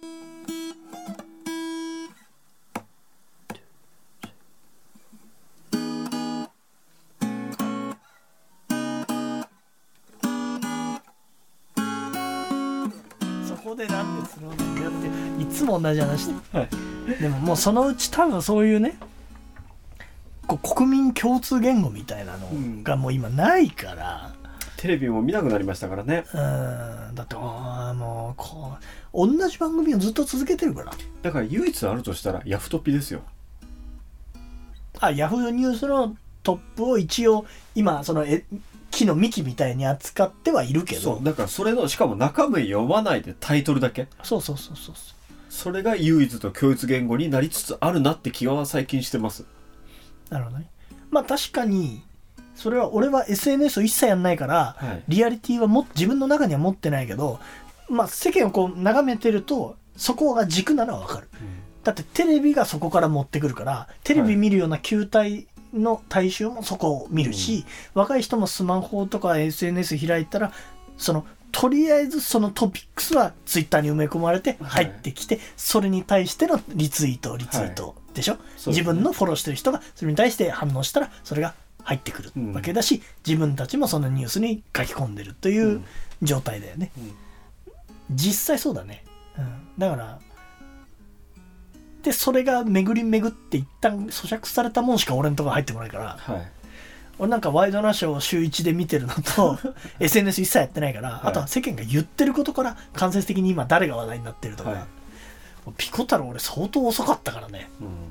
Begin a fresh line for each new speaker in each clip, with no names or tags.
そこでなんでするんだよっていつも同じ話で、
はい、
でももうそのうち多分そういうねこう国民共通言語みたいなのがもう今ないから、
テレビも見なくなりましたからね。
だってもうこう同じ番組をずっと続けてるから。
だから唯一あるとしたらヤフトピですよ。
ヤフーニュースのトップを一応今その木の幹みたいに扱ってはいるけど、
そうだからそれのしかも中身読まないでタイトルだけ、
そう
それが唯一と共通言語になりつつあるなって気は最近してます。
なるほどね。まあ確かにそれは俺は SNS を一切やんないから、
はい、
リアリティは自分の中には持ってないけど、まあ世間をこう眺めてるとそこが軸なのはわかる、だってテレビがそこから持ってくるから、テレビ見るような球体の大衆もそこを見るし、若い人もスマホとか SNS 開いたらとりあえずそのトピックスはツイッターに埋め込まれて入ってきて、それに対してのリツイートでしょ、自分のフォローしてる人がそれに対して反応したらそれが入ってくるわけだし、自分たちもそのニュースに書き込んでるという状態だよね、実際そうだね、だからでそれが巡り巡って一旦咀嚼されたもんしか俺のところ入ってこないから、俺なんかワイドナショーを週1で見てるのとSNS 一切やってないから、あとは世間が言ってることから間接的に今誰が話題になってるとか、ピコ太郎俺相当遅かったからね、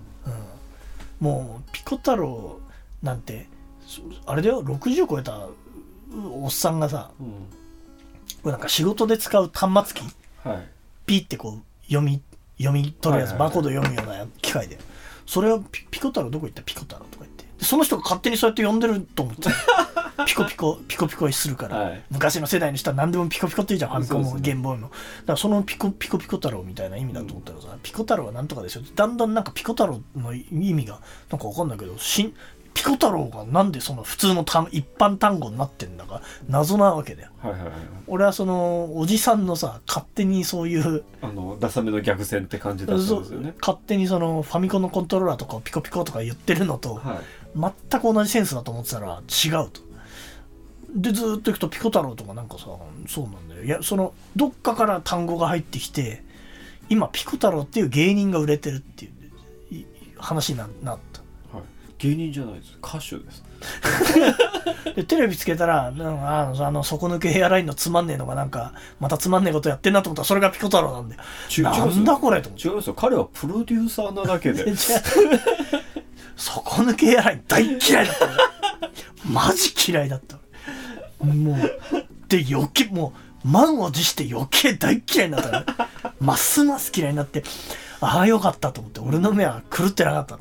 もうピコ太郎なんてあれだよ、60超えたおっさんがさ、これなんか仕事で使う端末機、ピッてこう読み取るやつ、バーコード読むような機械で、それはピコ太郎どこ行った、ピコ太郎とか言って、その人が勝手にそうやって呼んでると思ってピコピコするから、昔の世代の人は何でもピコピコって言うじゃん、ファミコンもゲームボーイも。だからそのピコ太郎みたいな意味だと思ったらさ、ピコ太郎はなんとかですよ、だんだんなんかピコ太郎の意味がなんか分かんないけど、ピコ太郎がなんでその普通の一般単語になってんだか謎なわけだよ、俺はそのおじさんのさ、勝手にそういう
ダサめの逆線って感じだったんですよね。
勝手にそのファミコンのコントローラーとかをピコピコとか言ってるのと、全く同じセンスだと思ってたら違うと。でずーっといくとピコ太郎とかなんかさ、そうなんだよ、いやそのどっかから単語が入ってきて、今ピコ太郎っていう芸人が売れてるっていう話になった。
芸人じゃないです、歌手です
でテレビつけたら底抜けヘアラインのつまんねえのがなんかまたつまんねえことやってんなと思ったら、それがピコ太郎なんだよ。なんだこれと思って。
違いますよ、彼はプロデューサーなだけで
底抜けヘアライン大嫌いだったマジ嫌いだった。もうで余計もう満を持して余計大嫌いになった、ますます嫌いになって、ああよかったと思って、俺の目は狂ってなかったって、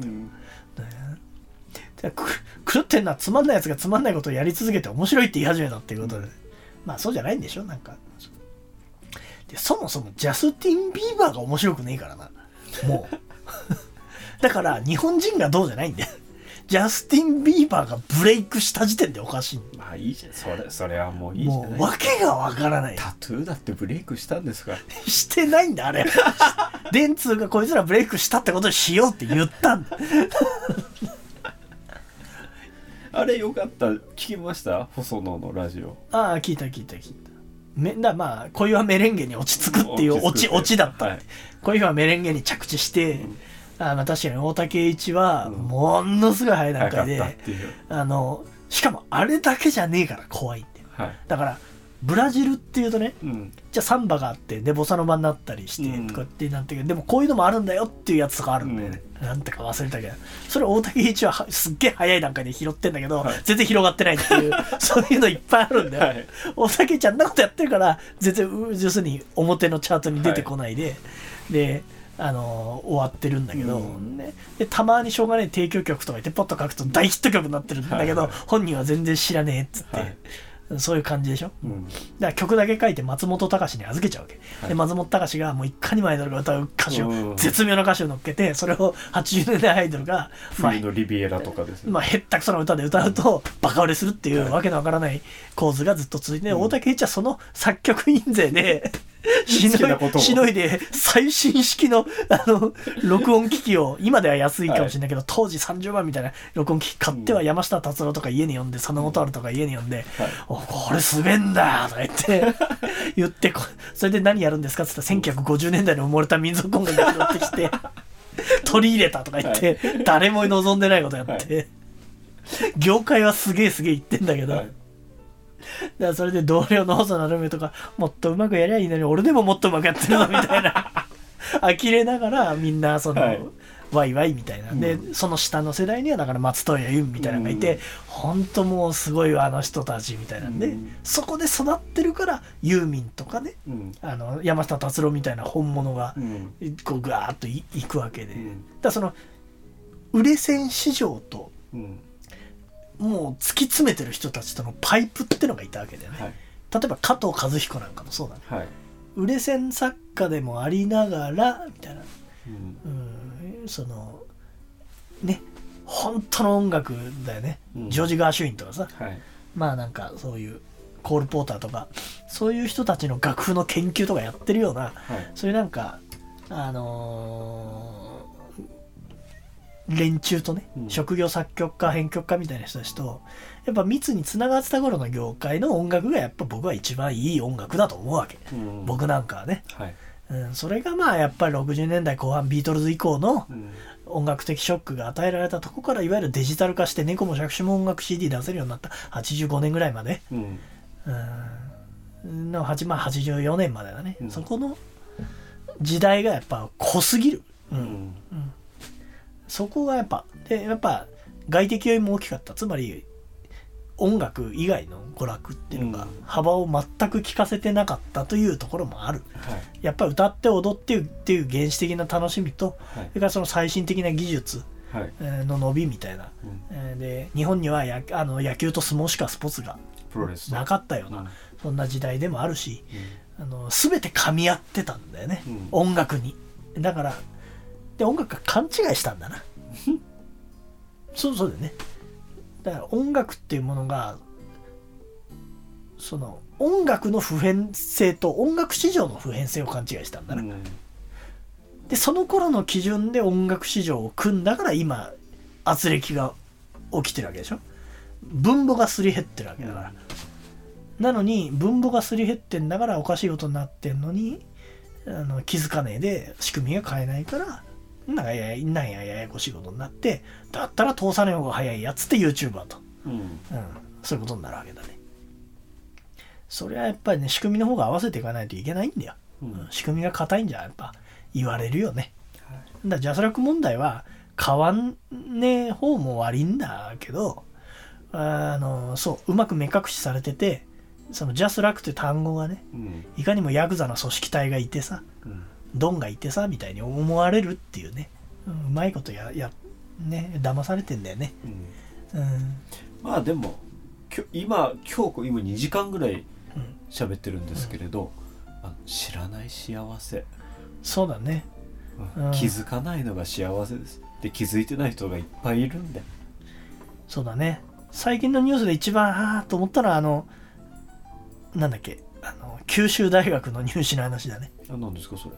狂ってんのはつまんないやつがつまんないことをやり続けて面白いって言い始めたっていうことで、まあそうじゃないんでしょ、なんかでそもそもジャスティン・ビーバーが面白くねえからな、もうだから日本人がどうじゃないんだよ、ジャスティン・ビーバーがブレイクした時点でおかしい。
まあいいじゃん、それはもういいじゃない。
もう訳がわからない。
タトゥーだってブレイクしたんですか
してないんだあれ電通がこいつらブレイクしたってことにしようって言ったんだ
あれよかった、聞きました、細野のラジオ。
ああ聞いたまあ恋はメレンゲに落ち着くっていうオチだった、恋はメレンゲに着地して、まあ確かに大竹栄一はものすごい早い段階で、しかもあれだけじゃねえから怖いって、だからブラジルっていうとね、じゃあサンバがあってでボサノバになったりしてとかってなんていうけど、でもこういうのもあるんだよっていうやつとかあるんだよね、なんてか忘れたけど、それ大竹栄一はすっげえ早い段階で拾ってんだけど、全然広がってないっていうそういうのいっぱいあるんだよ、大竹ちゃんなことやってるから全然要するに表のチャートに出てこないで、で終わってるんだけど、でたまにしょうがない提供曲とか言ってポッと書くと大ヒット曲になってるんだけど、本人は全然知らねえっつって、そういう感じでしょ、だから曲だけ書いて松本隆に預けちゃうわけ、で松本隆がもういかにもアイドルが歌う歌詞を、絶妙な歌詞を乗っけて、それを80年代アイドルが
冬のリビエラとかですね、
へったくそな歌で歌うとバカ売れするっていうわけのわからない構図がずっと続いて、大竹一はその作曲印税でしのいで最新式の録音機器を、今では安いかもしれないけど、当時30万みたいな録音機器買っては山下達郎とか家に呼んで、佐野元春とか家に呼んで、これすげえんだとか言ってそれで何やるんですかって言ったら、1950年代に埋もれた民族音楽が拾ってきて取り入れたとか言って、誰も望んでないことやって、業界はすげえ言ってんだけど、だからそれで同僚の細野ルメとか、もっとうまくやりゃいいのに俺でももっとうまくやってるのみたいな呆れながらみんなワイワイみたいなで、その下の世代にはだから松任谷由実みたいなのがいて、本当もうすごいあの人たちみたいなんで、そこで育ってるからユーミンとかね、山下達郎みたいな本物がこうガーッといくわけで、だからその売れ線市場と、もう突き詰めてる人たちとのパイプってのがいたわけだよね、例えば加藤和彦なんかもそうだね、売れ線作家でもありながらみたいな、そのね本当の音楽だよね、ジョージ・ガーシュウィンとかさ、まあなんかそういうコール・ポーターとかそういう人たちの楽譜の研究とかやってるような、そういうなんか連中とね、職業作曲家編曲家みたいな人たちとやっぱ密につながってた頃の業界の音楽がやっぱ僕は一番いい音楽だと思うわけ、僕なんかはね、それがまあやっぱり60年代後半ビートルズ以降の音楽的ショックが与えられたとこから、いわゆるデジタル化して猫も杓子も音楽 CD 出せるようになった85年ぐらいまで、の84年までだね、そこの時代がやっぱ濃すぎる、そこがやっぱ外的要因も大きかった。つまり音楽以外の娯楽っていうのが幅を全く聞かせてなかったというところもある、やっぱり歌って踊ってっていう原始的な楽しみと、それからその最新的な技術の伸びみたいな、で日本には野球と相撲しかスポーツがなかったような、そんな時代でもあるし、全て噛み合ってたんだよね、音楽に。だからで音楽が勘違いしたんだなそうだよね。だから音楽っていうものがその音楽の普遍性と音楽市場の普遍性を勘違いしたんだな、でその頃の基準で音楽市場を組んだから今圧力が起きてるわけでしょ。分母がすり減ってるわけだから、なのに分母がすり減ってんだからおかしいことになってんのに気づかねえで仕組みが変えないからなんやややこしいことになって、だったら通さない方が早いやつって YouTuber と、そういうことになるわけだね。それはやっぱりね仕組みの方が合わせていかないといけないんだよ、仕組みが硬いんじゃやっぱ言われるよね、だからジャスラック問題は変わんねえ方も悪いんだけど、そううまく目隠しされてて、そのジャスラックという単語がね、いかにもヤクザの組織体がいてさ、ドンがいてさみたいに思われるっていうね、うまいことね騙されてんだよね、
まあでも今2時間ぐらい喋ってるんですけれど、知らない幸せ、
そうだね、
気づかないのが幸せですで気づいてない人がいっぱいいるんで。
そうだね。最近のニュースで一番と思ったのはなんだっけ九州大学の入試の話だね。
何ですかそれ。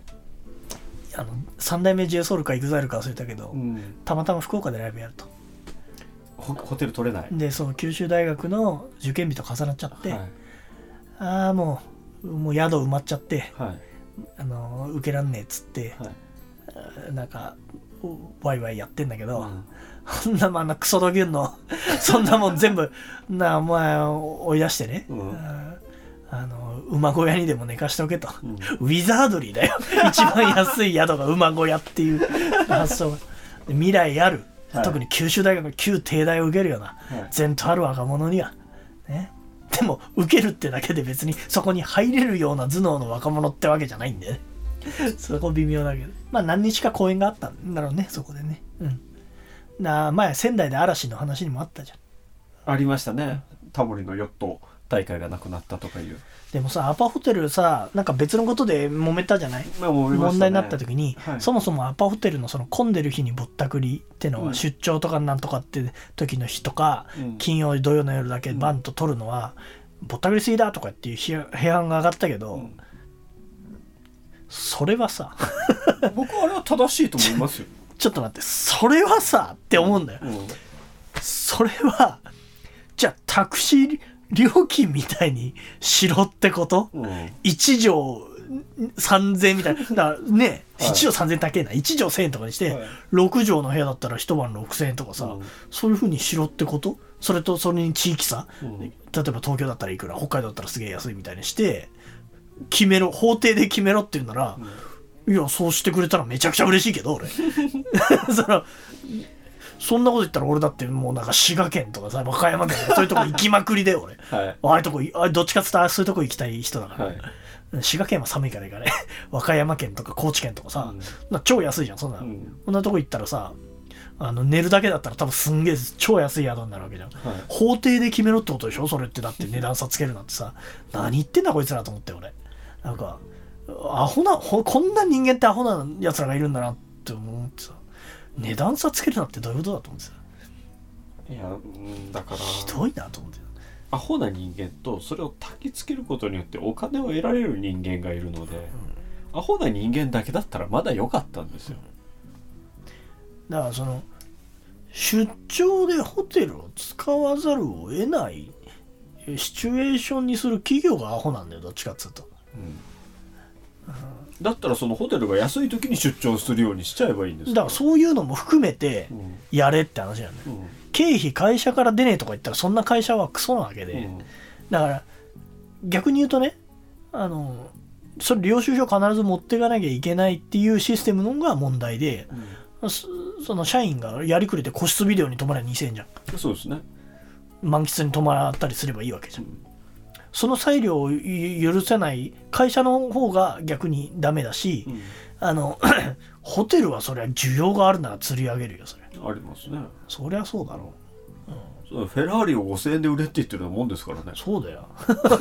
3代目 JSOUL か EXILE か忘れたけど、たまたま福岡でライブやると
ホテル取れない。
でその九州大学の受験日と重なっちゃって、もう宿埋まっちゃって、受けらんねえっつって、なんかワイワイやってんだけど、そんなクソドギュンのそんなもん全部お前追い出してね、馬小屋にでも寝かしておけと、ウィザードリーだよ一番安い宿が馬小屋っていう発想が未来ある、特に九州大学の旧帝大を受けるような前途ある若者にはね、でも受けるってだけで別にそこに入れるような頭脳の若者ってわけじゃないんでねそこ微妙だけど、何日か公演があったんだろうね、そこでね。前仙台で嵐の話にもあったじゃん。
ありましたね、タモリのヨット大会がなくなったとかいう。
でもさ、アパホテルさ、なんか別のことで揉めたじゃない、問題になった時に、そもそもアパホテルのその混んでる日にぼったくりってのは、出張とかなんとかって時の日とか、金曜土曜の夜だけバンと取るのは、ぼったくりすぎだとかっていう批判が上がったけど、 それはさ
僕はあれは正しいと思いますよ
ちょっと待って、それはさって思うんだよ、それはじゃあタクシー料金みたいにしろってこと、1畳3000円みたいな。だからね、1畳3000円高えな。1畳1000円とかにして、6畳の部屋だったら一晩6000円とかさ、そういう風にしろってこと？それとそれに地域差、例えば東京だったらいくら、北海道だったらすげえ安いみたいにして、決めろ、法定で決めろって言うなら、いや、そうしてくれたらめちゃくちゃ嬉しいけど、俺。そんなこと言ったら俺だってもうなんか滋賀県とかさ、和歌山県とかそういうとこ行きまくりで俺。ああいうとこ、どっちかって言ったらそういうとこ行きたい人だから。滋賀県は寒いからいいからね。和歌山県とか高知県とかさ、超安いじゃん、そんな。こんなとこ行ったらさ、寝るだけだったら多分すんげえ超安い宿になるわけじゃん。法定で決めろってことでしょそれって。だって値段差つけるなんてさ、何言ってんだこいつらと思って俺。なんか、こんな人間ってアホな奴らがいるんだなって思ってさ、値段差つけるなってどういうことだと思ってさ。
いや、だから
ひどいなと思って。
アホな人間とそれを焚きつけることによってお金を得られる人間がいるので、アホな人間だけだったらまだ良かったんですよ。
だからその出張でホテルを使わざるを得ないシチュエーションにする企業がアホなんだよ、どっちかっつうと。
だったらそのホテルが安い時に出張するようにしちゃえばいいんですよ。
だからそういうのも含めてやれって話なんだよ、経費会社から出ねえとか言ったらそんな会社はクソなわけで、だから逆に言うとね、それ領収書必ず持っていかなきゃいけないっていうシステムのが問題で、その社員がやりくれて個室ビデオに泊まれば2000円じゃん。
そうですね。
満喫に泊まったりすればいいわけじゃん、その裁量を許せない会社の方が逆にダメだし、ホテルはそれは需要があるなら釣り上げるよ、それ。
ありますね。
そりゃそうだろ
う、フェラーリを5000円で売れって言ってるようなもんですからね。
そうだよ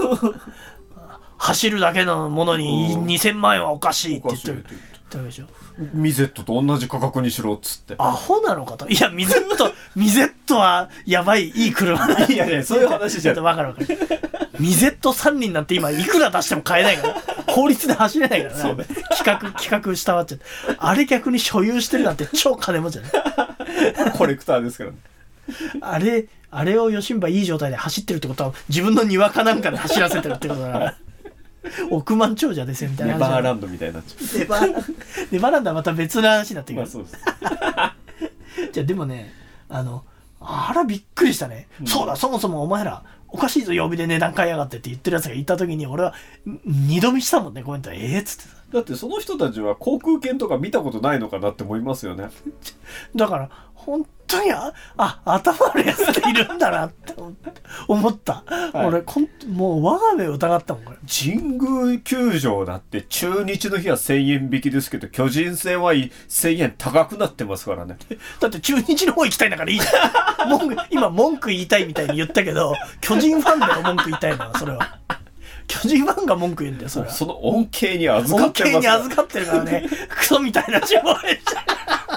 走るだけのものに2000万円はおかしいって言ってるでしょ。
ミゼットと同じ価格にしろっつって。
アホなのかと。いや、ミゼットはやばい、いい車だ。
いやいや、そういう話じゃん。
分かる。ミゼット3輪なんて今いくら出しても買えないから。法律で走れないからね。そうね。企画したわっちゃって。あれ逆に所有してるなんて超金持ちだね。
コレクターですからね。
あれをヨシンバいい状態で走ってるってことは自分の庭かなんかで走らせてるってことだから。億万長者ですよみたいな。
ネバーランドみたいになっちゃう。
ネバーランドはまた別の話になってくる。
まあそうです。
じゃあでもね、あらびっくりしたね、そうだ、そもそもお前らおかしいぞ曜日で値段買いやがってって言ってるやつがいた時に俺は二度見したもんね、コメント。っつってさ。
だってその人たちは航空券とか見たことないのかなって思いますよね。
だから本当に頭のやつっているんだなって思った、はい、俺もう我が目を疑ったもんこれ。
神宮球場だって中日の日は1000円引きですけど巨人戦は1000円高くなってますからね。
だって中日の方行きたいんだからいいじゃん今文句言いたいみたいに言ったけど巨人ファンだよ文句言いたいのは。それは巨人ファンが文句言うんだよ。それは
その恩恵に預かってますから。
恩恵に預かってるからねクソみたいな情報でした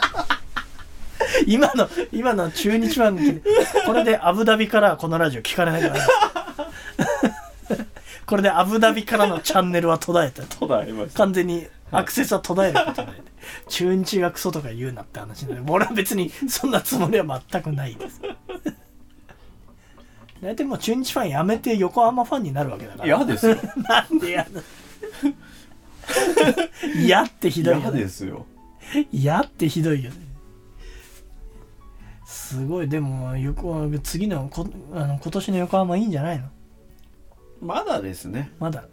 今の中日ファンこれでアブダビからこのラジオ聞かれないからこれでアブダビからのチャンネルは途絶えた。完全にアクセスは途絶えることない、中日がクソとか言うなって話で、俺は別にそんなつもりは全くないです大体もう中日ファンやめて横浜ファンになるわけだから。
嫌ですよ
なんで嫌だ嫌ってひどいよね。
嫌ですよ。
嫌ってひどいよね。すごい。でも次の今年の横浜いいんじゃないの。
まだですね。
まだ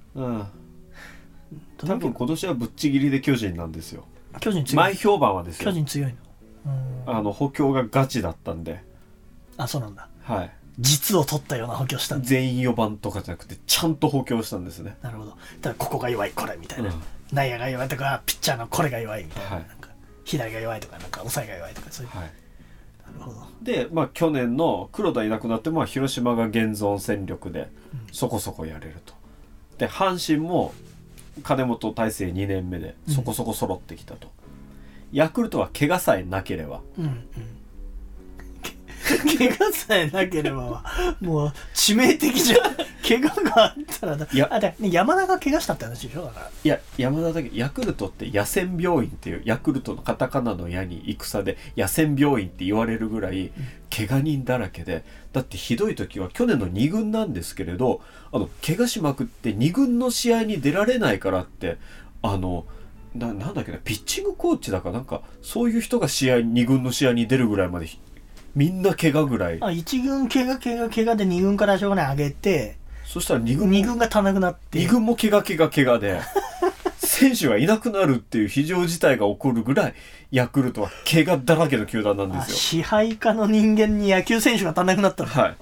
多分今年はぶっちぎりで巨人なんですよ。
巨人強い。
前評判はですよ。
巨人強いの。
補強がガチだったんで。
そうなんだ。
はい。
実を取ったような補強したんだ。
全員4番とかじゃなくてちゃんと補強したんですね。
なるほど。だからここが弱いこれみたいな、内野が弱いとかピッチャーのこれが弱いみたいな、なんか左が弱いとかなんか抑えが弱いとかそういう、なるほど。
で去年の黒田いなくなっても広島が現存戦力でそこそこやれると。で阪神も金本体制2年目でそこそこ揃ってきたと、ヤクルトは怪我さえなければ
怪我さえなければもう致命的じゃん。怪我があったらだ。
いや
で山田が怪我したって話でしょ。だから
いや山田だけヤクルトって野戦病院っていうヤクルトのカタカナの矢に戦で野戦病院って言われるぐらい怪我人だらけで、だってひどい時は去年の2軍なんですけれど、怪我しまくって2軍の試合に出られないからってなんだっけな、ピッチングコーチだかなんかそういう人が2軍の試合に出るぐらいまでみんな怪我ぐらい。
1軍怪我で2軍からしょうがない上げて、
そしたら2
軍が足らなくなって、
2軍も怪我で選手がいなくなるっていう非常事態が起こるぐらいヤクルトは怪我だらけの球団なんですよ。
支配下の人間に野球選手が足らなくなったの。
はい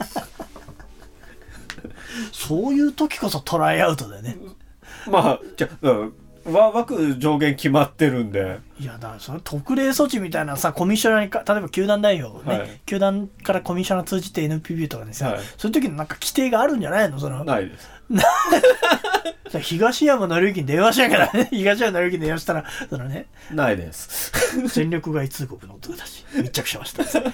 そういう時こそトライアウトだよね。
まあじゃあ枠上限決まってるんで。
いやだからその特例措置みたいなさ、コミッショナーに例えば球団代表ね、はい、球団からコミッショナー通じて NPB とかにさ、はい、そういう時のなんか規定があるんじゃないの？
ないです。
東山紀之に電話しなきゃね。東山紀之に電話したらね、
ないです。
戦力外通告の男たち密着しました。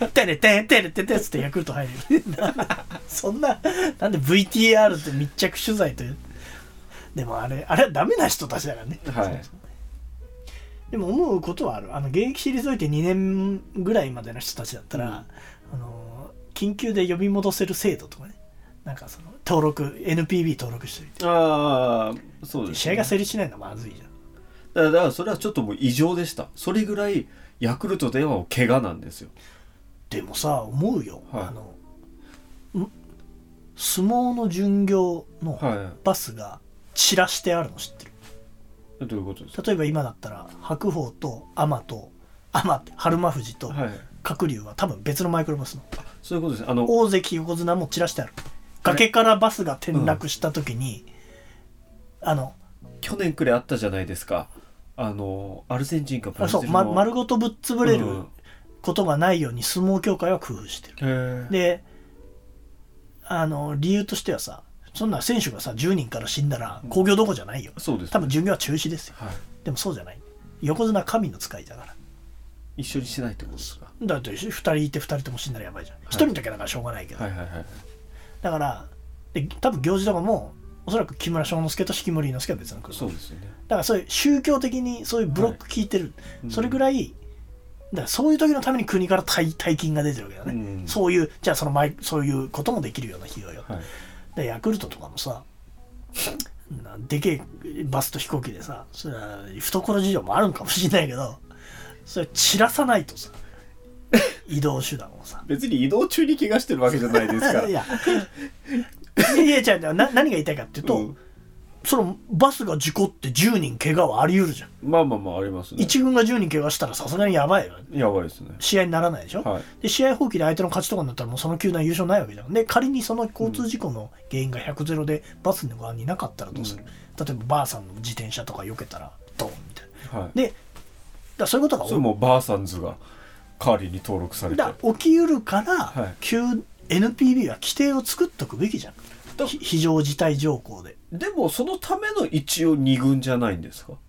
テレテテレテテつってヤクルト入る。そんななんで VTR って密着取材という。でもあれはダメな人たちだからね。
はい。
そうでも思うことはある。現役退いて2年ぐらいまでの人たちだったら、緊急で呼び戻せる制度とかね、なんか登録 NPB 登録しておいて。
ああ、そうです、ね。
試合が成立しないのはまずいじゃ
ん。だからそれはちょっともう異常でした。それぐらいヤクルトでは怪我なんですよ。
でもさ、思うよ。
はい、
相撲の巡業のバスが散らしてあるの知ってる？
どういうことですか？
例えば今だったら白鵬と天って春馬富士と鶴竜は多分別のマイクロバスの。
そういうことです。
大関横綱も散らしてある。崖からバスが転落した時に、
去年くらいあったじゃないですか。アルゼンチンかブラジルの
丸ごとぶっ潰れることがないように相撲協会は工夫してる。で理由としてはさ、そんな選手がさ10人から死んだら興行どころじゃないよ。
そうです、ね、
多分巡業は中止ですよ、
はい、
でもそうじゃない。横綱は神の使いだから。
一緒にしないってことですか？
だって2人いて2人とも死んだらやばいじゃん、はい、1人だけだからしょうがないけど、
はいはいはいはい、
だから多分行事とかもおそらく木村庄之助と式守伊之助は別の国。
そうですよね。
だからそういう宗教的にそういうブロック効いてる、はい、それぐらいだからそういう時のために国から大金が出てるわけだね、うん、そういうじゃあそういうこともできるような費用よ、はい、でヤクルトとかもさでけえバスと飛行機でさ、それは懐事情もあるんかもしれないけど、それ散らさないとさ移動手段をさ
別に移動中に怪我してるわけじゃないですか。
いや違う何が言いたいかっていうと、うん、そのバスが事故って10人怪我はあり得るじゃん。
まあありますね。
1軍が10人怪我したらさすがにやばいよね。
やばいですね。
試合にならないでしょ、はい、で試合放棄で相手の勝ちとかになったらもうその球団優勝ないわけじゃん。で仮にその交通事故の原因が 100-0 でバスの側になかったらどうする、例えばバーさんの自転車とか避けたらドーンみたいな、はい、でだそういうことが
それもバーサンズが代わりに登録されて
起きうるから、はい、NPB は規定を作っとくべきじゃん。非常事態条項で。
でもそのための一応2軍じゃないんですか？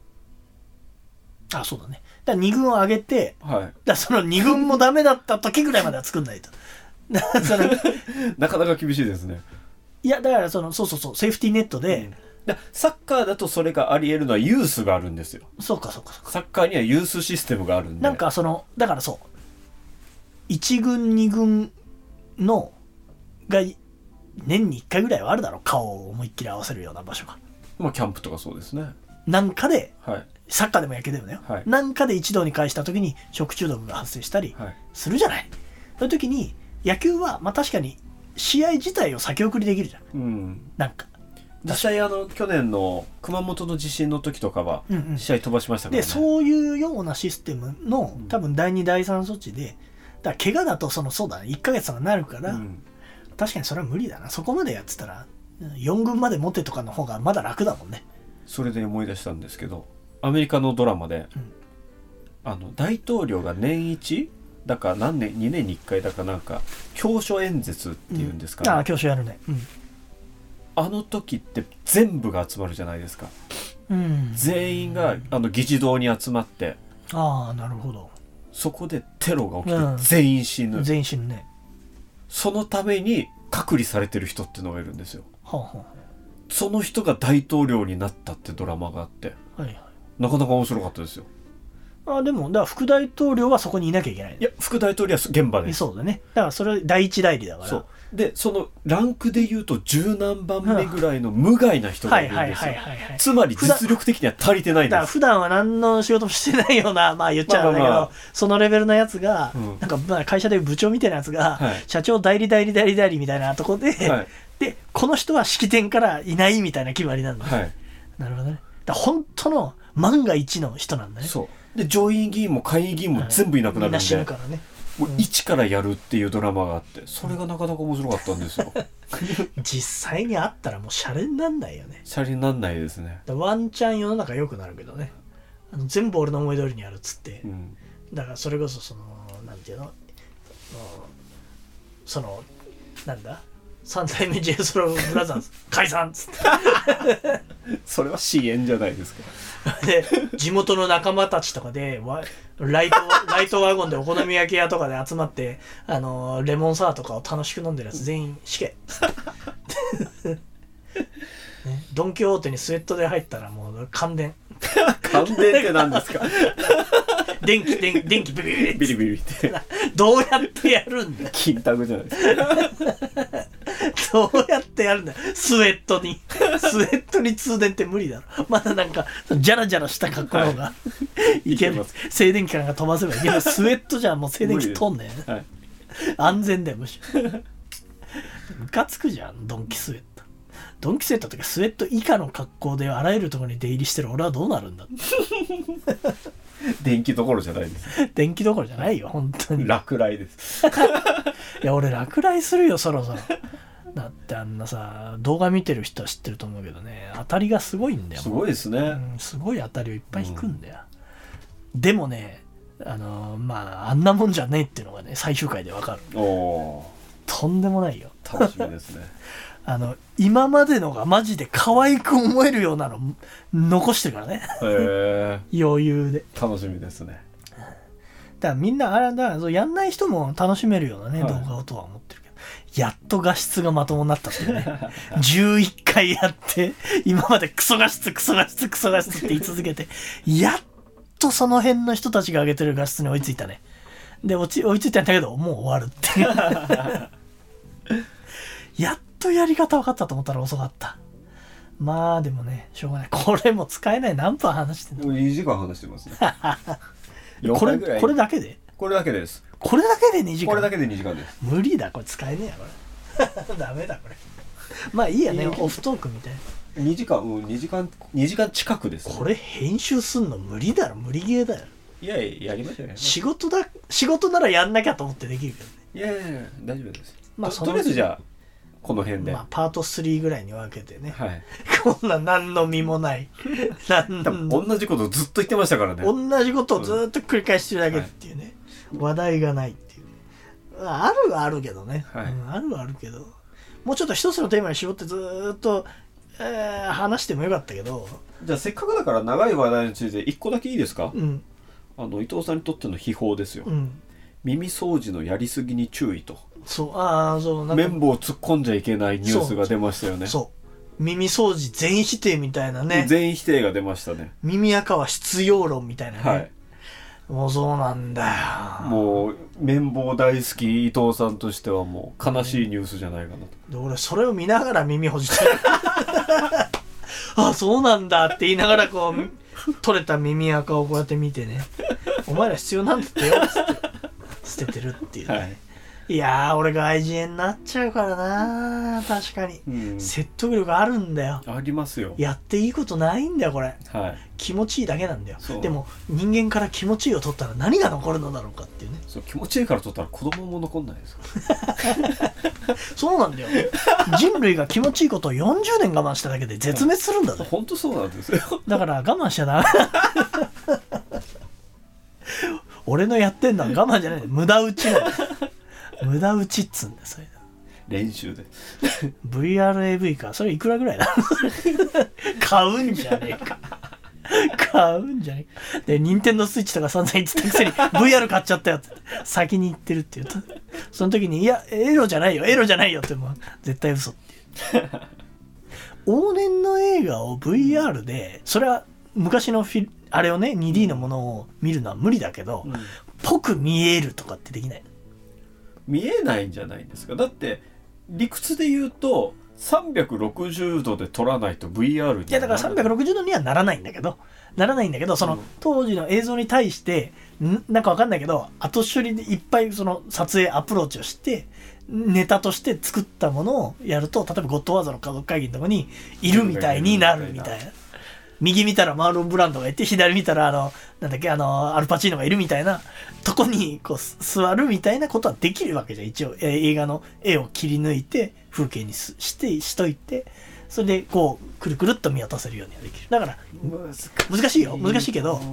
あ、そうだね。だから2軍を上げて、
はい、
だその2軍もダメだった時ぐらいまでは作んないと。
なかなか厳しいですね。
いやだからそうセーフティーネットで、
うん、サッカーだとそれがあり得るのはユースがあるんですよ。
そうか。
サッカーにはユースシステムがあるんで。
なんかだからそう1軍2軍のが年に1回ぐらいはあるだろう、顔を思いっきり合わせるような場所が。
まあキャンプとかそうですね。
なんかで、
はい、
サッカーでも野球でもね、はい、なんかで一堂に会した時に食中毒が発生したりするじゃない、はい、そういう時に野球はまあ確かに試合自体を先送りできるじゃん、うん、なんか
実際去年の熊本の地震の時とかは試合飛ばしましたからね、
でそういうようなシステムの多分第2第3措置で、だから怪我だとそうだね1ヶ月とかなるから、確かにそれは無理だな。そこまでやってたら4軍まで持ってとかの方がまだ楽だもんね。
それで思い出したんですけど、アメリカのドラマで、大統領が年一だか何年2年に1回だかなんか教書演説っていうんですかね、
教書やるね、
あの時って全部が集まるじゃないですか、全員が議事堂に集まって、
なるほど。
そこでテロが起きて全員死ぬ、
全員死ぬね。
そのために隔離されてる人っていうのがいるんですよ。
はあは
その人が大統領になったってドラマがあって、
はいはい、
なかなか面白かったですよ。
でもだから副大統領はそこにいなきゃいけない、
いや副大統領は現場です。
そうだね。だからそれ第一代理だから。
そうでそのランクでいうと十何番目ぐらいの無害な人がいるんですよ。つまり実力的には足りてないんです。
だから普段は何の仕事もしてないような、まあ言っちゃうんだけど、そのレベルのやつが、なんかまあ会社でいう部長みたいなやつが、社長代理みたいなところで、でこの人は式典からいないみたいな決まりなんだ、なるほどね。だから本当の万が一の人なんだね。
そうで上院議員も下院議員も全部いなくなるんで、みんな
死ぬからね。
もう一からやるっていうドラマがあって、それがなかなか面白かったんですよ。
実際にあったらもうシャレになんないよね。
シャレになんないですね。
ワンチャン世の中良くなるけどね。全部俺の思い通りにやるっつって、だからそれこそそのなんていうの、そのなんだ三代目 j ソルブラザーズ解散っつって
それは支援じゃないですか。
で地元の仲間たちとかでライトワゴンでお好み焼き屋とかで集まってレモンサワーとかを楽しく飲んでるやつ全員死刑、ね、ドン・キホーテにスウェットで入ったらもう感電
感電って何ですか？
電気ビリビリ
って
どうやってやるんだよ。
金タグじゃないですか。
どうやってやるんだよ。スウェットに通電って無理だろ。まだなんかジャラジャラした格好の方が、いける。静電気なんか飛ばせばいいけど、スウェットじゃもう静電気飛んねえ、はい、安全だよむしろ。ムカつくじゃんドンキスウェット。ドンキスウェットとかスウェット以下の格好であらゆるところに出入りしてる俺はどうなるんだ。
電気どころじゃないです。
電気どころじゃないよ本当に。
落雷です。
いや俺落雷するよそろそろ。だってあんなさ動画見てる人は知ってると思うけどね、当たりがすごいんだよ。
すごいですね、
すごい当たりをいっぱい引くんだよ、でもねまああんなもんじゃねえっていうのがね最終回でわかる。とんでもないよ。
楽しみですね。
今までのがマジで可愛く思えるようなの残してるからね。余裕で
楽しみですね。
だからみんなだからやんない人も楽しめるようなね、動画をとは思ってるけど、やっと画質がまともになったっていうね。11回やって今までクソ画質って言い続けてやっとその辺の人たちが上げてる画質に追いついたね。で追いついたんだけどもう終わるっていうやっとやり方分かったと思ったら遅かった。まあでもねしょうがない。これも使えない。何分話してんの？
もう2時間話してますね。
これだけで？
これだけです。
これだけで2時間？
これだけで2時間です。
無理だこれ使えねえやこれ。ダメだこれ。まあいいやね、オフトークみたいな。
2時間近くです、ね。
これ編集すんの無理だろ、無理ゲーだよ。
いややりましょうよ。
仕事ならやんなきゃと思ってできるけどね。
いや大丈夫です。
まあ
とりあえずじゃあこの辺で、
まあ、パート3ぐらいに分けてね、
はい、
こんな何の身もない
同じことをずっと言ってましたからね。
同じことをずっと繰り返してるだけっていうね、話題がないっていう、あるはあるけどね、あるはあるけどもうちょっと一つのテーマに絞ってずっと、話してもよかったけど。
じゃあせっかくだから長い話題について1個だけいいですか？伊藤さんにとっての秘宝ですよ、耳掃除のやりすぎに注意と。
そう
綿棒突っ込んじゃいけないニュースが出ましたよね。
そう耳掃除全否定みたいなね。
全否定が出ましたね。
耳垢は必要論みたいなね、はい、もうそうなんだよ。
もう綿棒大好き伊藤さんとしてはもう悲しいニュースじゃないかなと、
で俺それを見ながら耳ほじってるあそうなんだって言いながらこう取れた耳垢をこうやって見てねお前ら必要なんだってよっつって捨ててるっていうね、はい、いやー俺が愛人になっちゃうからな。確かに、説得力あるんだよ。
ありますよ。
やっていいことないんだよこれ、はい、気持ちいいだけなんだよ。でも人間から気持ちいいを取ったら何が残るのだろうかっていうね。
そう気持ちいいから取ったら子供も残んないです
そうなんだよ。人類が気持ちいいことを40年我慢しただけで絶滅するんだぜ。
本当そうなんですよ。
だから我慢しちゃダメ俺のやってんのは我慢じゃない、無駄打ちなんだ無駄打ちっつうんだよそれだ。
練習で
VRAV かそれいくらぐらいだ買うんじゃねえか買うんじゃないで、任天堂スイッチとか散々言ってたくせに VR 買っちゃったよって先に言ってるって言うと、その時にいやエロじゃないよってもう絶対嘘っていう往年の映画を VR で、それは昔のあれをね 2D のものを見るのは無理だけど、ぽく見えるとかってできない？
見えないんじゃないですか。だって理屈で言うと360度で撮らないと VR に。
いやだから360度にはならないんだけど、その当時の映像に対してなんかわかんないけど後処理でいっぱいその撮影アプローチをしてネタとして作ったものをやると、例えばゴッドファーザーの家族会議のとこにいるみたいになるみたいな。右見たらマーロン・ブランドがいて、左見たらなんだっけアルパチーノがいるみたいなとこにこう座るみたいなことはできるわけじゃん。一応映画の絵を切り抜いて風景にしといて、それでこうくるくるっと見渡せるようにはできる。だから難しいけど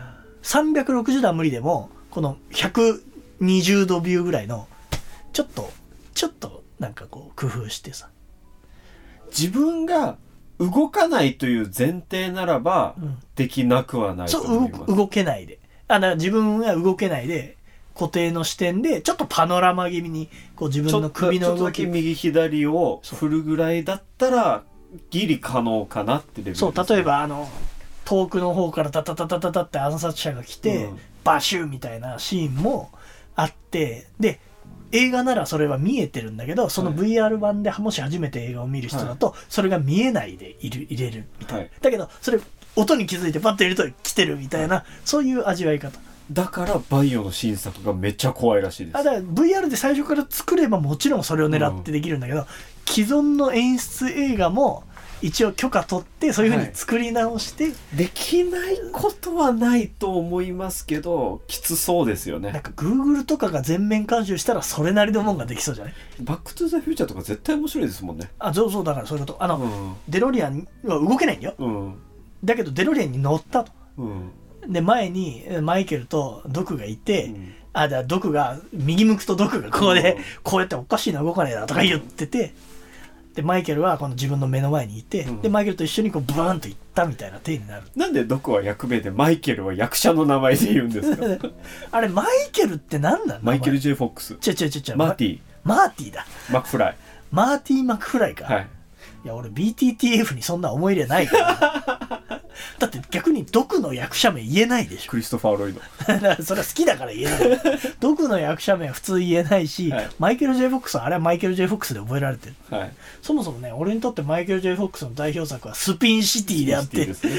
360度は無理でもこの120度ビューぐらいのちょっとなんかこう工夫してさ、
自分が動かないという前提ならば、できなくはないと思います。
そう動けないで、だから自分が動けないで固定の視点でちょっとパノラマ気味にこう自分の首の動き
ちょっとだけ右左を振るぐらいだったらギリ可能かなってレベルです、ね。
そう例えば遠くの方からタタタタタタって暗殺者が来て、バシューみたいなシーンもあって、で映画ならそれは見えてるんだけど、その VR 版でもし初めて映画を見る人だとそれが見えないで入れるみたいな、だけどそれ音に気づいてパッと入れると来てるみたいな、そういう味わい方
だからバイオの新作がめっちゃ怖いらしいです。
だから VR で最初から作ればもちろんそれを狙ってできるんだけど、既存の演出映画も一応許可取ってそういう風に作り直して、
できないことはないと思いますけどきつそうですよね。
なんか Google とかが全面監修したらそれなりのもんができそうじゃない？
バックトゥザフューチャーとか絶対面白いですもんね。
そうだからそういうこと。デロリアンは動けないんよ、だけどデロリアンに乗ったと、で前にマイケルとドクがいて、だからドクが右向くとドクがここで、こうやっておかしいな動かねえなとか言ってて、でマイケルはこの自分の目の前にいて、でマイケルと一緒にこうブーンと行ったみたいな体になる。
なんでドクは役名でマイケルは役者の名前で言うんですか？
あれマイケルって何なの？
マイケル J フォックス。マーティだ。マクフライ。
マーティ・マクフライか。いや俺 BTTF にそんな思い入れないからだって逆にドクの役者名言えないでしょ。
クリストファー・ロイド
だからそれは好きだから言えないドクの役者名は普通言えないし、マイケル J フォックスはあれはマイケル J フォックスで覚えられてる、そもそもね俺にとってマイケル J フォックスの代表作はスピンシティであって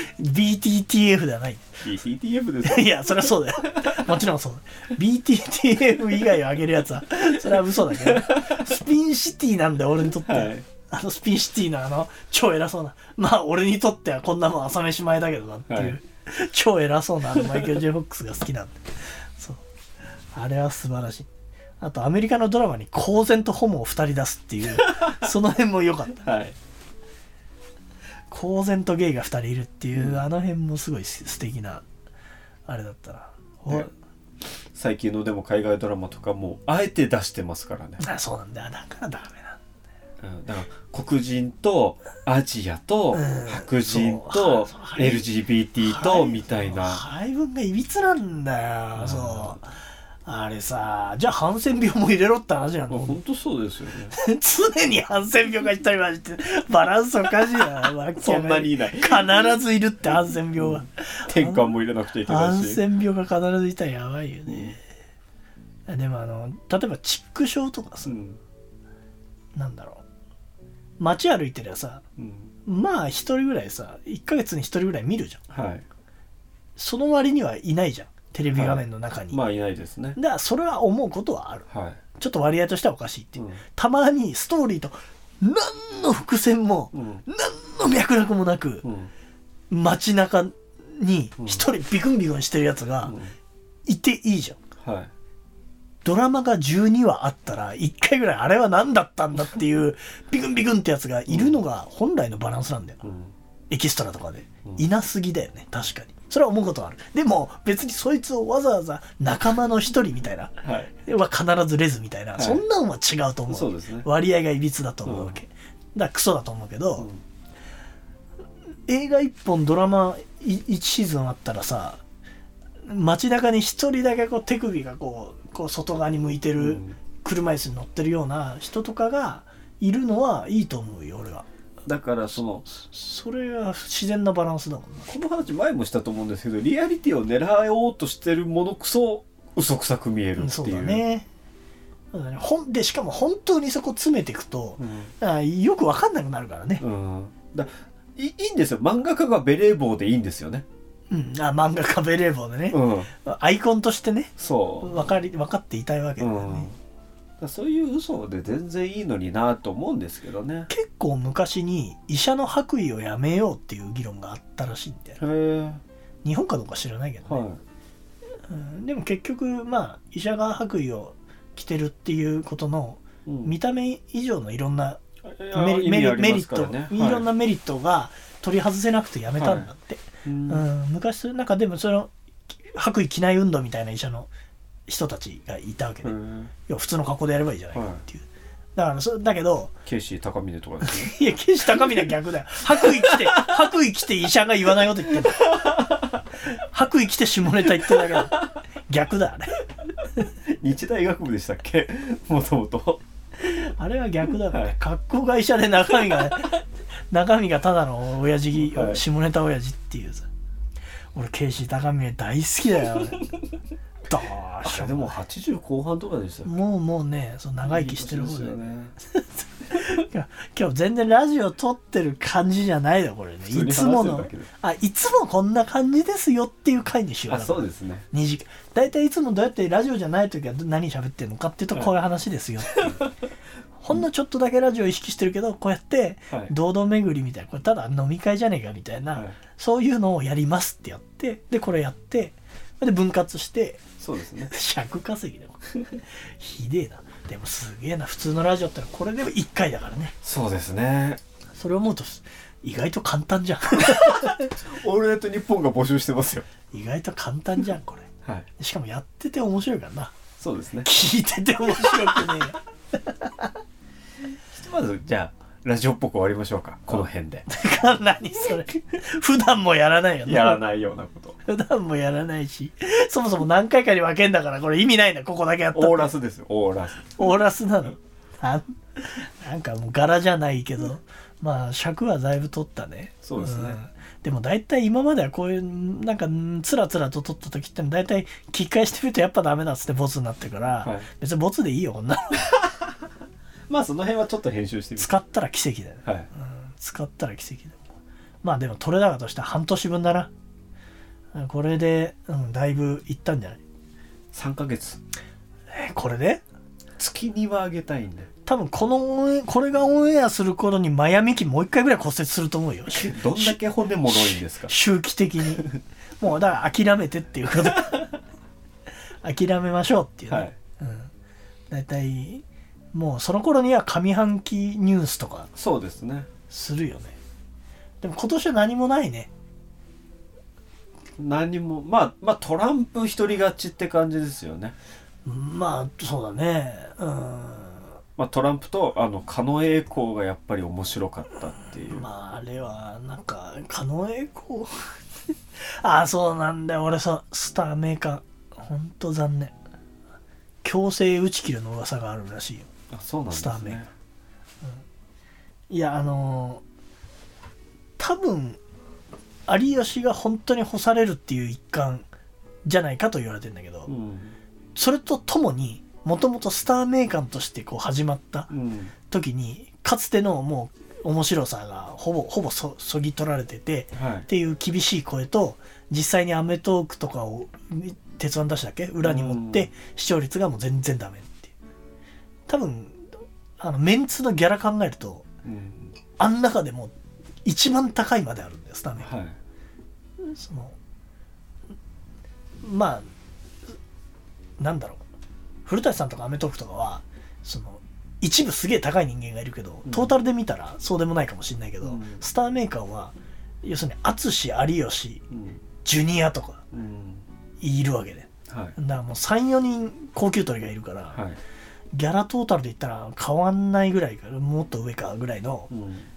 、BTTF ではない。
BTTF です
いやそれはそうだよもちろんそうだ。 BTTF 以外を上げるやつはそれは嘘だけどスピンシティなんだよ俺にとって、スピンシティの超偉そうな、まあ俺にとってはこんなもん朝飯前だけどなっていう、超偉そうなマイケル・J・フォックスが好きなんで、そうあれは素晴らしい。あとアメリカのドラマに公然とホモを2人出すっていうその辺も良かった、公然とゲイが2人いるっていう、あの辺もすごい素敵なあれだったな、
最近のでも海外ドラマとかもあえて出してますからね。
そうなんだよ、だからダメなんだ。
だから黒人とアジアと白人と LGBT とみたいな
配分がいびつなんだよ、そうあれさ、じゃあハンセン病も入れろって話なの。
本当そうですよね
常にハンセン病が一人ましてバランスおかしいな
そんなにいない、
必ずいるってハンセン病は、
転換も入れなくちゃいけないし、
ハンセン病が必ずいたらやばいよね、でも例えばチック症とかさ、なんだろう、街歩いてりゃさ、まあ一人ぐらいさ1ヶ月に1人ぐらい見るじゃん、その割にはいないじゃんテレビ画面の中に、
まあいないですね。
だからそれは思うことはある、ちょっと割合としてはおかしいっていう、たまにストーリーと何の伏線も、何の脈絡もなく、街中に一人ビクンビクンしてるやつがいていいじゃん、ドラマが12話あったら1回ぐらいあれは何だったんだっていうビクンビクンってやつがいるのが本来のバランスなんだよ、エキストラとかで、いなすぎだよね確かに。それは思うことはある。でも別にそいつをわざわざ仲間の一人みたいな、は必ずレズみたいな、そんなんは違うと思う、割合がいびつだと思うわけ、だからクソだと思うけど、 映画1本ドラマ1シーズンあったらさ、街中に一人だけこう手首がこう外側に向いてる車椅子に乗ってるような人とかがいるのはいいと思うよ俺は。
だから
それは自然なバランスだもんな。
この話前もしたと思うんですけど、リアリティを狙おうとしてるものこそ嘘くさく見えるっていう。
そうだね。でしかも本当にそこ詰めていくと、よく分かんなくなるからね。
いいんですよ、漫画家がベレー帽でいいんですよね。
漫画家ベレー帽でね、アイコンとしてね、そう分かっていたいわけだよね。
そういう嘘で全然いいのになと思うんですけどね。
結構昔に医者の白衣をやめようっていう議論があったらしいんだよ。日本かどうか知らないけどね、でも結局医者が白衣を着てるっていうことの見た目以上のいろんなメリット、いろんなメリットが取り外せなくてやめたんだって、昔なんかでもその白衣着ない運動みたいな医者の人たちがいたわけで、いや普通の格好でやればいいじゃないかっていう、だからだけど
ケイシー高峰とかですね
いやケイシー高峰は逆だよ。白衣着て医者が言わないこと言ってんだ白衣着て下ネタ言ってるだけだ。逆だあれ
日大学部でしたっけもともと。
あれは逆だから、格好が医者で中身がただの親父、下ネタ親父っていうさ。俺ケイシー高峰大好きだよどうしよう。
でも80後半とかでした。
もうね、その長生きしてる方だよね今日全然ラジオ撮ってる感じじゃないよこれね。いつもこんな感じですよっていう回にしよう。
そうですね。
2時間だいたいいつもどうやってラジオじゃない時は何喋ってるのかっていうと、こういう話ですよっていうほんのちょっとだけラジオ意識してるけど、こうやって堂々巡りみたいな、これただ飲み会じゃねえかみたいな、そういうのをやりますってやって、でこれやってで分割して、
そうですね、
尺稼ぎでもひでえな。でもすげえな、普通のラジオってこれでも1回だからね。
そうですね。
それを思うと意外と簡単じゃん
オールナイトニッポンが募集してますよ。
意外と簡単じゃんこれ、しかもやってて面白いからな。
そうですね。
聞いてて面白くねえ
まずじゃあラジオっぽく終わりましょうか、この辺で
何それ普段もやらないよね。
やらないようなこと。
普段もやらないし、そもそも何回かに分けんだから、これ意味ないんだ。ここだけやったら
オーラスですよ。オーラス
なの。なんかもう柄じゃないけど尺はだいぶ取ったね。
そうですね、
でも大体今まではこういうなんかつらつらと取った時って大体聞き返してみるとやっぱダメだっつってボツになってるから、別にボツでいいよこんなの
その辺はちょっだしてみる。
使ったら奇跡だよね、使ったら奇跡だ。でも取れ高としては半年分だな。これで、だいぶいったんじゃない。
3ヶ月。
これで
月にはあげたいんで、
多分これがオンエアする頃にマヤミキもう一回ぐらい骨折すると思うよ。
どんだけ骨もろいんですか
周期的にもうだから諦めてっていうこと諦めましょうっていうね、だいたいもうその頃には上半期ニュースとか
そうですね
するよね。でも今年は何もないね。
何もトランプ一人勝ちって感じですよね。
そうだね。
トランプと狩野英孝がやっぱり面白かったっていう。
あれはなんか狩野英孝そうなんだよ。俺スターメーカーほんと残念。強制打ち切るの噂があるらしいよ。
そうなんですね。
スターメーカー、いや多分有吉が本当に干されるっていう一環じゃないかと言われてるんだけど、それとともにもともとスターメーカーとして始まった時に、かつてのもう面白さがほぼそぎ取られてて、っていう厳しい声と、実際にアメトーークとかを鉄腕ダッシュだっけ裏に持って視聴率がもう全然ダメっていう。多分メンツのギャラ考えると、あん中でも一番高いまであるんだよスターメーカー、なんだろう、古舘さんとかアメトーークとかは一部すげえ高い人間がいるけど、トータルで見たらそうでもないかもしれないけど、スターメーカーは要するに淳有吉、ジュニアとかいるわけで、だからもう 3,4 人高級取りがいるから、ギャラトータルで言ったら変わんないぐらいかもっと上かぐらいの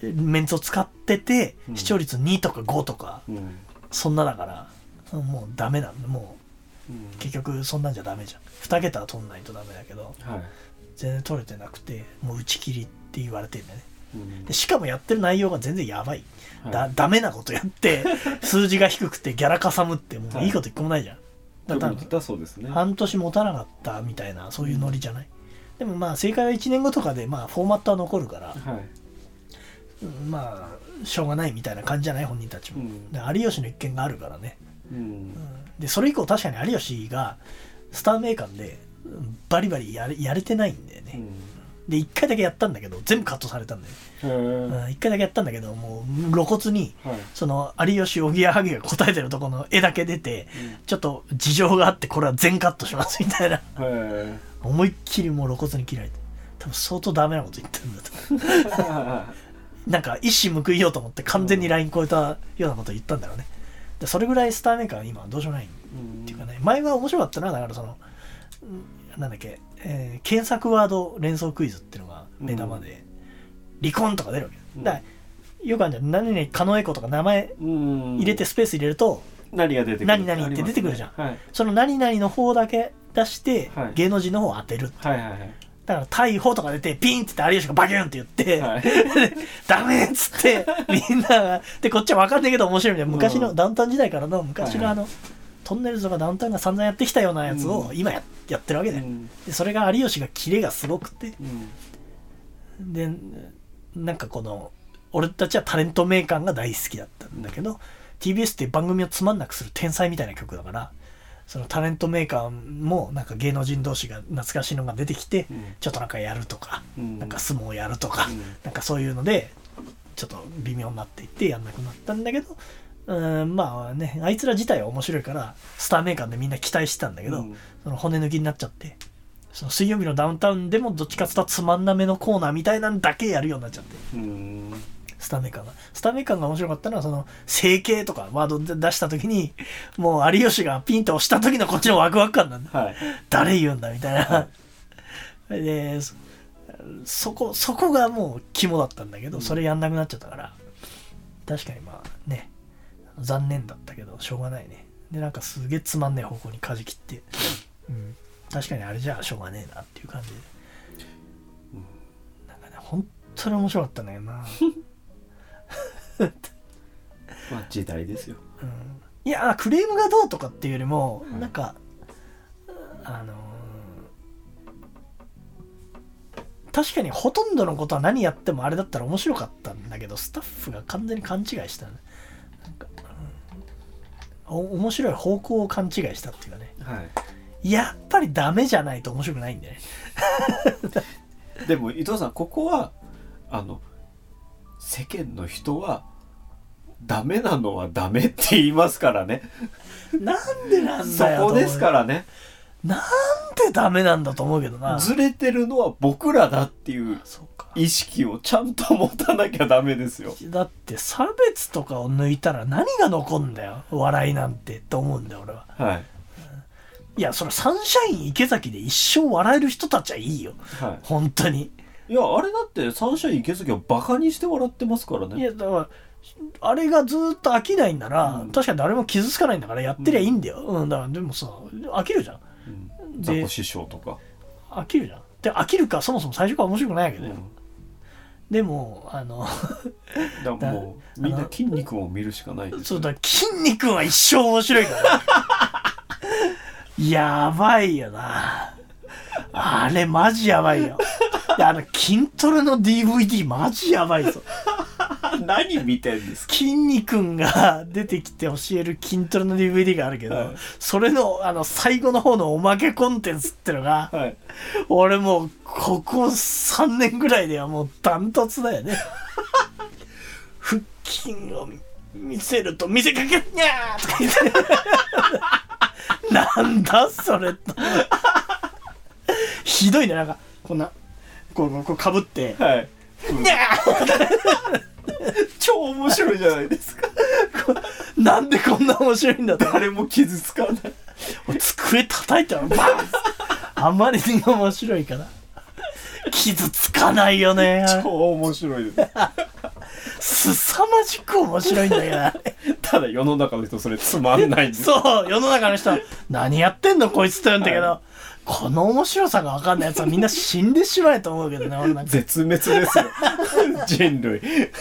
メンツを使ってて、
うん
視聴率2とか5とか、
うん
そんなだからもうダメなんだ。も
うん
う結局そんなんじゃダメじゃん。2桁は取んないとダメだけど、
はい
全然取れてなくて、もう打ち切りって言われてるんだよね。
うん
でしかもやってる内容が全然やばい、
はい
ダメなことやって数字が低くてギャラかさむってもういいこと一個もないじゃん。だから
だそうですね。
半年持たなかったみたいなそういうノリじゃない。でもまあ正解は1年後とかでまあフォーマットは残るから、
はい
まあしょうがないみたいな感じじゃない本人たちも、
うん
で有吉の一件があるからね、
うん
でそれ以降確かに有吉がスター名鑑でバリバリやれてないんだよね、で1回だけやったんだけど全部カットされたんだよ、1回だけやったんだけどもう露骨に
はい
その有吉おぎやはぎが答えてるところの絵だけ出て、ちょっと事情があってこれは全カットしますみたいな思いっきりもう露骨に切られて、多分相当ダメなこと言ってるんだとなんか一矢報いようと思って完全にライン超えたようなこと言ったんだろうね。でそれぐらいスターメーカーは今はどうしようもないっていうかね、前は面白かったな。だからそのなんだっけ、検索ワード連想クイズっていうのが目玉で、離婚とか出るわけだから、よくあるじゃん。何々狩野英孝とか名前入れてスペース入れると
何が出てくる、
何々って出てくるじゃん、
はい
その何々の方だけ出して
はい
芸能人の方を当てる、
はいはいはい
だから逮捕とか出てピンって言って有吉がバキュンって言って、
はい
ダメっつってみんながでこっちは分かんないけど面白いみたいな、昔のダウンタウン時代からの昔のトンネルズとかダウンタウンが散々やってきたようなやつを今やってるわけだよ、でそれが有吉がキレがすごくて、でなんかこの俺たちはタレント名鑑が大好きだったんだけど、TBS って番組をつまんなくする天才みたいな曲だから、そのタレントメーカーもなんか芸能人同士が懐かしいのが出てきて、ちょっとなんかやるとか、なんか相撲やるとか、なんかそういうのでちょっと微妙になっていってやんなくなったんだけど、まあねあいつら自体は面白いからスターメーカーでみんな期待してたんだけど、その骨抜きになっちゃって、その水曜日のダウンタウンでもどっちかっていうとつまんなめのコーナーみたいなんだけやるようになっちゃって、スターメーカーが面白かったのはその整形とかワードで出した時にもう有吉がピンと押した時のこっちのワクワク感なんだ、はい、誰言うんだみたいな、はい、でそこがもう肝だったんだけど、それやんなくなっちゃったから確かにまあね残念だったけどしょうがないね。でなんかすげえつまんねえ方向に舵切って、確かにあれじゃあしょうがねえなっていう感じで、なんかね本当に面白かったんだよな
まあ時代ですよ、
いやクレームがどうとかっていうよりも、なんか確かにほとんどのことは何やってもあれだったら面白かったんだけど、スタッフが完全に勘違いしたね。なんか、面白い方向を勘違いしたっていうかね、はい、やっぱりダメじゃないと面白くないんだよね
でも伊藤さんここは世間の人はダメなのはダメって言いますからね
なんでなんだよ
そこですからね。
なんでダメなんだと思うけどな。
ずれてるのは僕らだっていう意識をちゃんと持たなきゃダメですよ。
だって差別とかを抜いたら何が残んだよ笑いなんてって思うんだよ俺は。はい、いやそれサンシャイン池崎で一生笑える人たちはいいよ、はい、本当に。
いやあれだってサンシャイン池崎をバカにして笑ってますからね。
いやだからあれがずっと飽きないんなら、確かに誰も傷つかないんだからやってりゃいいんだよ、だからでもさ飽きるじゃん、
ザコ師匠とか
飽きるじゃん。で飽きるかそもそも最初から面白くないわけだよ、でも
だからもうみんな筋肉を見るしかないです、ね、
そうだ筋肉は一生面白いからやばいよなあれマジやばいよ。筋トレの DVD マジやばいぞ
何見てんですか。
筋肉が出てきて教える筋トレの DVD があるけど、はい、それの最後の方のおまけコンテンツってのが、はい、俺もうここ3年ぐらいではもうダントツだよね腹筋を見せると見せかけにゃーとか言ってなんだそれとひどいね。なんかこんなこうかぶって、はい、にゃー
超面白いじゃないですか
なんでこんな面白いんだと。
誰も傷つかない
机叩いたらバーンあまりに面白いから傷つかないよね。
超面白いです
凄まじく面白いんだけど
ただ世の中の人それつまんないんです
そう世の中の人は何やってんのこいつって言うんだけど、この面白さが分かんないやつはみんな死んでしまえと思うけどね俺なんか
絶滅ですよ人類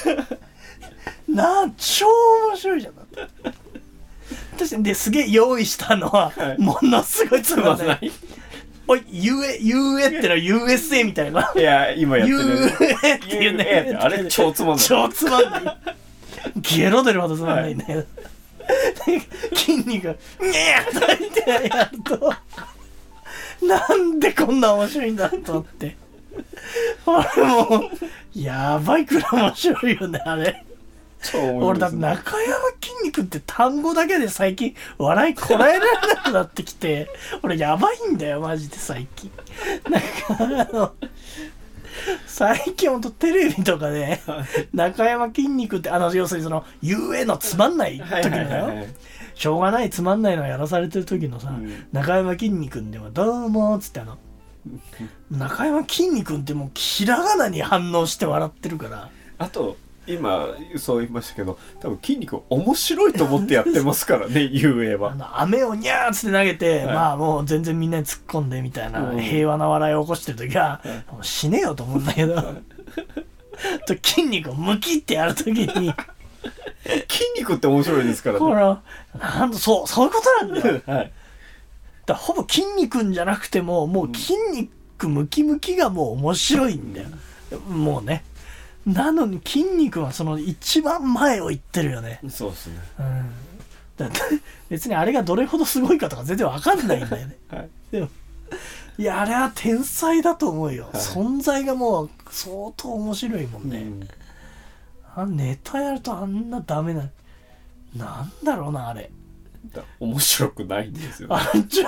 超面白いじゃんだって私ですげえ用意したのは、ものすごいつまんない。おい、UA ってのは USA みたいな。
いや、今やってる。
UA っていうね。
あれ超つまんない。
超つまんない。ゲロ出るほどつまんないんだけど。筋肉が、にゃーと言ってやると、なんでこんな面白いんだと思って。あれもう、やばいくらい面白いよね、あれ。俺だって中山筋肉って単語だけで最近笑いこらえられなくなってきて俺やばいんだよマジで最近なんか最近ほんとテレビとかで中山筋肉って要するにその UA のつまんない時のよ、しょうがないつまんないのやらされてる時のさ、中山筋肉でもどうもっつって中山筋肉ってもうひらがなに反応して笑ってるから。
あと今そう言いましたけど多分筋肉面白いと思ってやってますからねUA は
飴をニャーッつって投げて、まあもう全然みんなに突っ込んでみたいな、平和な笑いを起こしてる時は、もう死ねよと思うんだけどと筋肉をムキってやる時に
筋肉って面白いですからね。
ほらそういうことなんだよ、だからほぼ筋肉んじゃなくてももう筋肉ムキムキがもう面白いんだよ、もうね。なのに筋肉はその一番前を行ってるよね。
そうですね、
だって別にあれがどれほどすごいかとか全然わかんないんだよね、でもいやあれは天才だと思うよ、存在がもう相当面白いもんね、ネタやるとあんなダメなんだろうなあれ
面白くないんですよ、ね、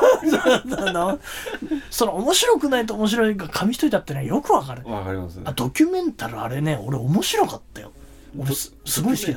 その面白くないと面白いが紙一重だってねよくわかる。
わかりますね。
ドキュメンタルあれね俺面白かったよ。俺すごい好きだった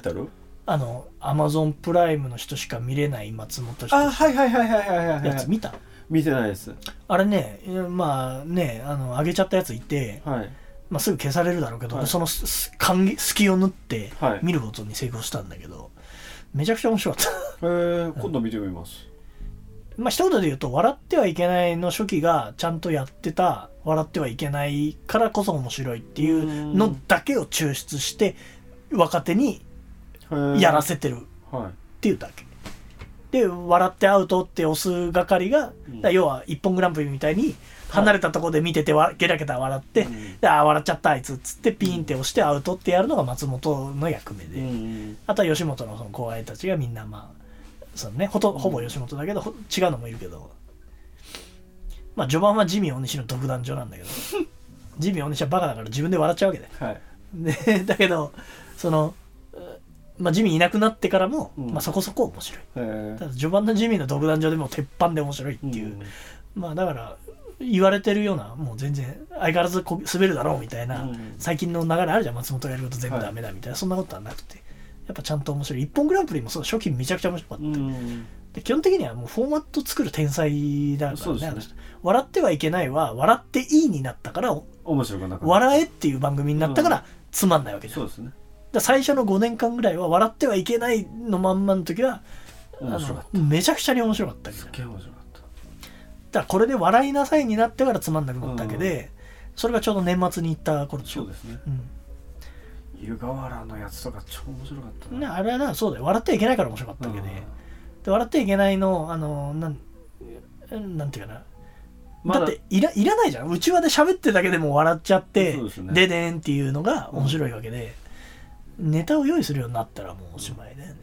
。Amazon プライムの人しか見れない松本人志やつ見た？
見てないです。
あれねまあね上げちゃったやついて、まあ、すぐ消されるだろうけど、その隙を縫って見ることに成功したんだけど、めちゃくちゃ面白かった
今度見てみます。
まあ一言で言うと笑ってはいけないの初期がちゃんとやってた笑ってはいけないからこそ面白いっていうのだけを抽出して若手にやらせてるっていうだけで、笑ってアウトって押す係が、要は一本グランプリみたいに離れたところで見ててゲラゲラ笑って、笑っちゃったあいつっつってピーンって押してアウトってやるのが松本の役目で、あとは吉本のその後輩たちがみんなまあそのねほぼ吉本だけど違うのもいるけど、まあ序盤はジミー大西の独壇場なんだけどジミー大西はバカだから自分で笑っちゃうわけで、でだけどそのまあ、ジミーいなくなってからも、まあ、そこそこ面白い。ただ序盤のジミーの独壇場でも鉄板で面白いっていう、まあだから言われてるようなもう全然相変わらず滑るだろうみたいな、最近の流れあるじゃん、松本がやること全部ダメだみたいな、そんなことはなくてやっぱちゃんと面白い。一本グランプリもそう初期めちゃくちゃ面白かった、で基本的にはもうフォーマット作る天才だからね。笑ってはいけないは笑っていいになったから
面白くなかった、
笑えっていう番組になったからつまんないわけじゃん。そうですね。最初の5年間ぐらいは笑ってはいけないのまんまの時はめちゃくちゃに面白かったけど、すっげえ面白かった。だからこれで笑いなさいになってからつまんなくなったわけで、それがちょうど年末に行った頃でしょ。そうですね、湯河原のやつとか超面白かったね。あれはな、そうだよ、笑ってはいけないから面白かったわけで、笑ってはいけないのなんていうかな、だっていらないじゃん。うちわで喋ってるだけでも笑っちゃって、ででんっていうのが面白いわけで、ネタを用意するようになったらもうおしまいだよね。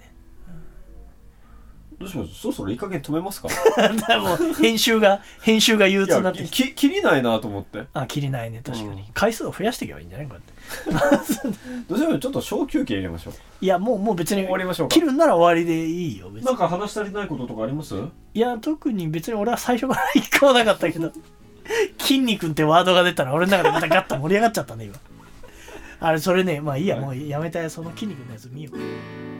どうします？そろそろいい加減止めますか？
だもう編集が憂鬱になって
きりないなと思って。
きりないね、確かに、回数を増やしていけばいいんじゃないこうやって
どうしてもちょっと小休憩入れましょう。
いやもう別に
終わりましょうか。
切るんなら終わりでいいよ。別に
なんか話し足りないこととかあります？
いや特に別に俺は最初から一個もなかったけど筋肉ってワードが出たら俺の中でまたガッと盛り上がっちゃったね今。あれそれね、まあいいや、もうやめたい、その筋肉のやつ見よう。